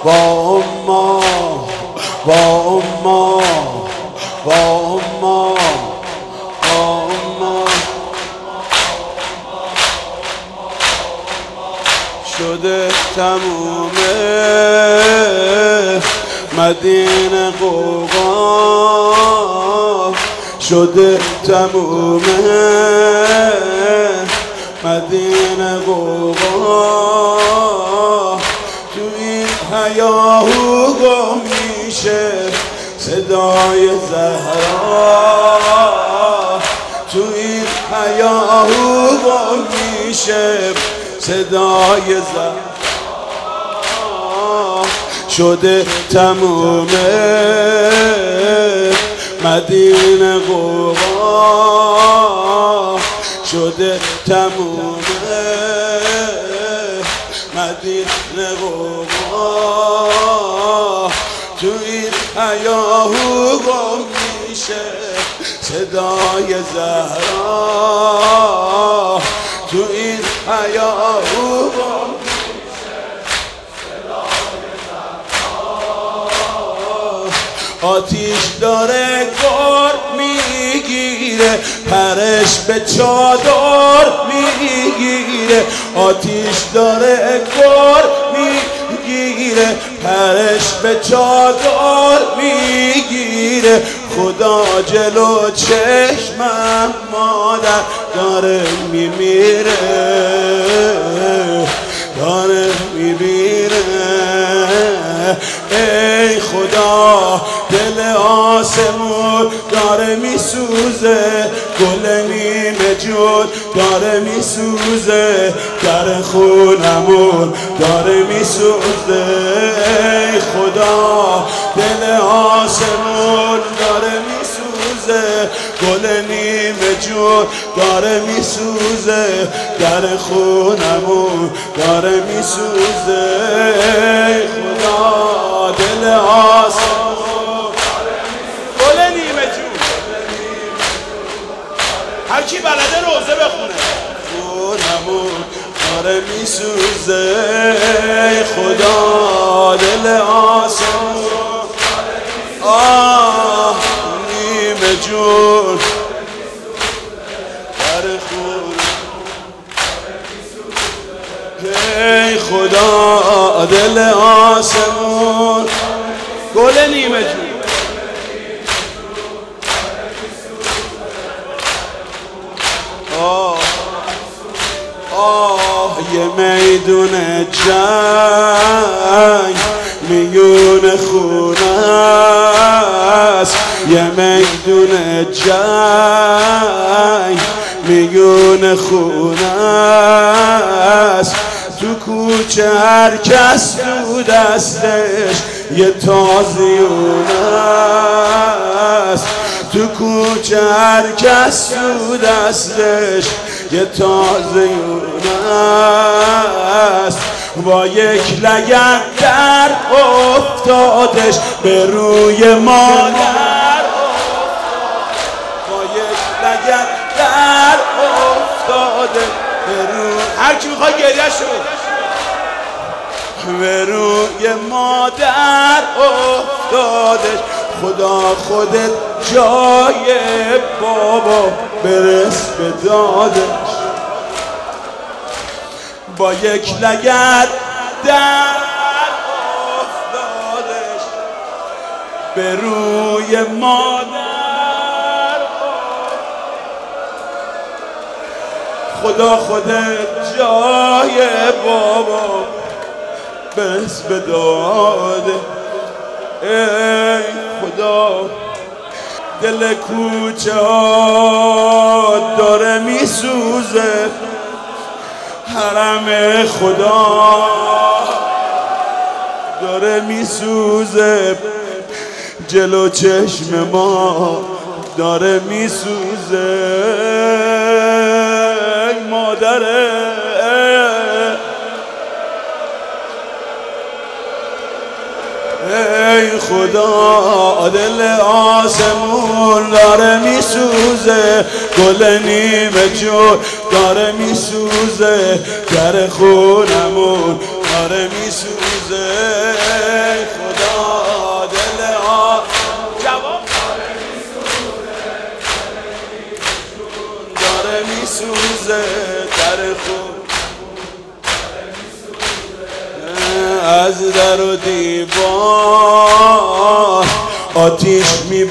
با اما با اما با اما با اما شده تمومه مدینه قوقا شده تمومه مدینه قوقا تو این هیاهو گم میشه صدای زهرا تو این هیاهو گم میشه صدای زهرا شده تمومه مدینه قوقا شده تمومه مدینه قوقا تو این هیاهو گم میشه صدای زهرا تو این هیاهو گم میشه صدای زهرا آتیش داره گرد میگیره پرش به چادر میگیره آتیش داره گرد میگیره پرش به چادر میگیره خدا جلو چشمم مادر داره میمیره داره میمیره ای خدا دل آسمون داره میسوزه گل نیمه جون داره میسوزه در خونمون داره میسوزه ای خدا دل آسمون داره میسوزه گل نیمه جون داره میسوزه در خونمون داره میسوزه ای خدا دل آسمون گل نیمه جون هر کی بلده روزه بخونه خونمون داره میسوزه ای خدا دل آسمون آه نیمه جون در خون ای خدا دل آسمون گل نیمه جون یه میدون جنگ میون خونه است یه میدون جنگ میون خونه است تو کوچه هر کس تو دستش یه تازیونه است تو کوچه هر کس تو دستش یه تازیونه است با یک لگد در افتادش به روی مادر با یک لگد در افتاده به روی هر کی میخواد گریه شد به روی مادر افتادش خدا خودت جای بابا برس به دادش با یک لگد در افتادش به روی مادر خدا خودت جای بابا برس به داده ای خدا دل کوچه ها داره میسوزه حرم خدا داره میسوزه جلو چشم ما داره میسوزه مادره ای خدا دل آسمون داره میسوزه گل نیمه جون داره میسوزه در خونمون داره میسوزه میسوزه خدا دل جواب داره میسوزه در خون از در و دیوار آتیش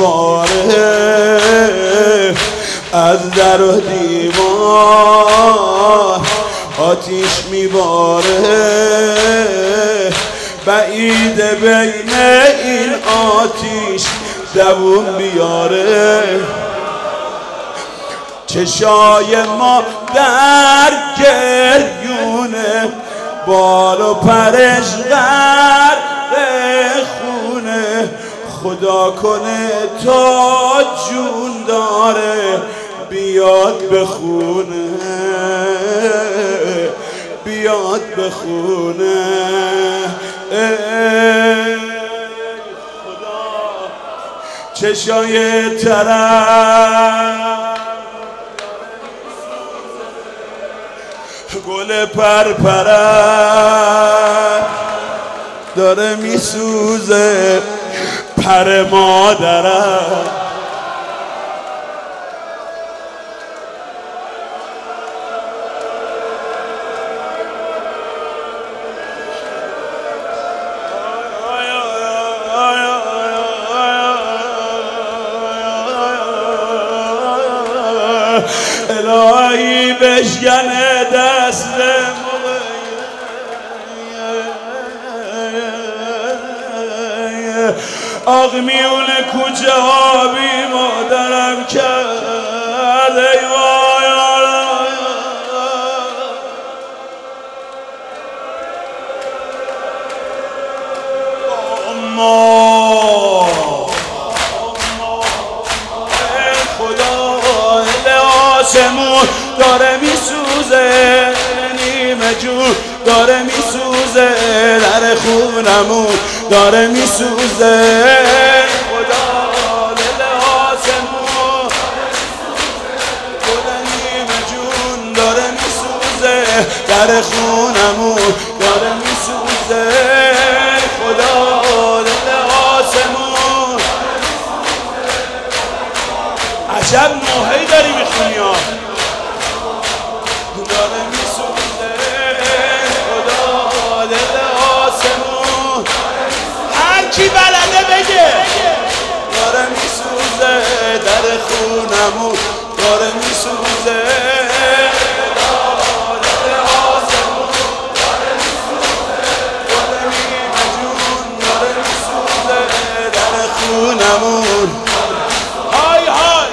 میباره از در و دیوار آتیش میباره بعیده بین این آتیش دووم بیاره چشای ما در گریونه بال و پرش غرق خونه خدا کنه تا جون داره بیاد بخونه بیاد بخونه خدا چشای طرف گل پرپرد داره میسوزه پر مادرم الهی بشکنه دست آق میون کوچه ها بی مادرم کرده خدا آسمون داره میسوزه نیمه جون داره میسوزه در خونمون داره میسوزه خدا دل آسمون داره نیمه جون داره میسوزه در خونمون داره میسوزه خدا دل آسمون عجب نوحه‌ای داری میخونی ها داره میسوزه خدا دل آسمون هر کی بلده بگه داره میسوزه در خونمون داره میسوزه دل آسمون داره میسوزه داره نیمه جون داره میسوزه در خونمون های های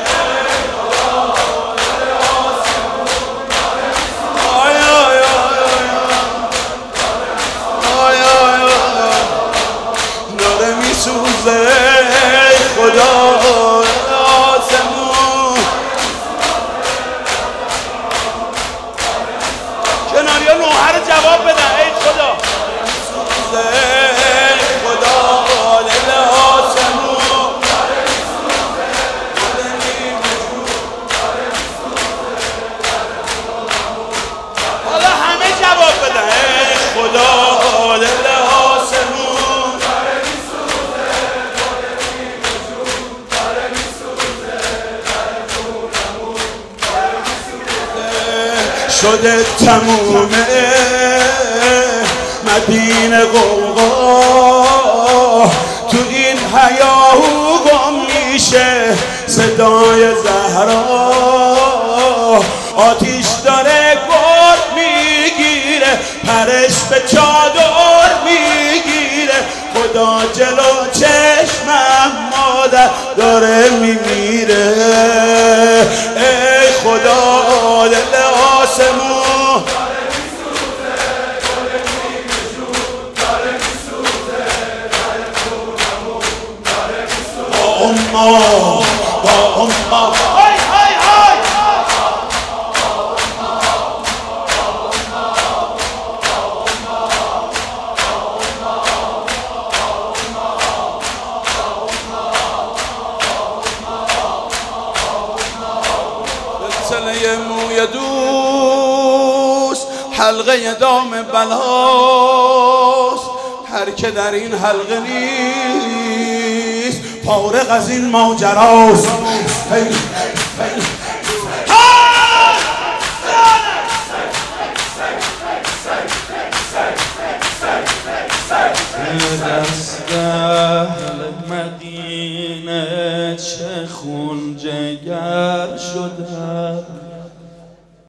خدا آسمون کناریا نوحه رو جواب بدن ای خدا خدا دل آسمون حالا همه جواب بدن ای خدا دل آسمون شده تمومه مدینه غوغا تو این هیاهو گم میشه صدای زهرا آتیش داره گل میگیره پرش به چادر میگیره خدا جلو چشمم مادر داره میمیره ای خدا دل آسمون با امma های های های سلسله موی دوست حلقه دام بلاست هر که در این حلقه نیست فارغ از این ماجراست. دست اهل مدینه